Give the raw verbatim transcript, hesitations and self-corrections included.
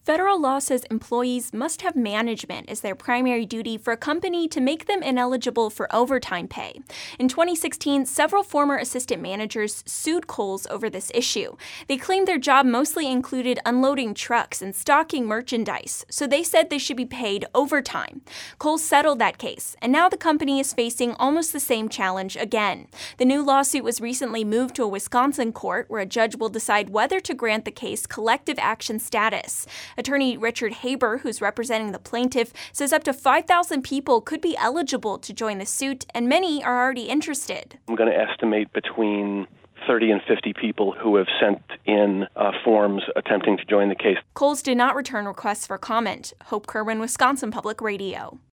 Federal law says employees must have management as their primary duty for a company to make them ineligible for overtime pay. In twenty sixteen, several former assistant managers sued Kohl's over this issue. They claimed their job mostly included unloading trucks and stocking merchandise, so they said they should be paid overtime. Kohl's settled that case, and now the company is facing almost the same challenge again. The new lawsuit was recently moved to a Wisconsin court, where a judge will decide whether to grant the case collective action status. Attorney Richard Haber, who's representing the plaintiff, says up to five thousand people could be eligible to join the suit, and many are already interested. I'm going to estimate between thirty and fifty people who have sent in uh, forms attempting to join the case. Kohl's did not return requests for comment. Hope Kerwin, Wisconsin Public Radio.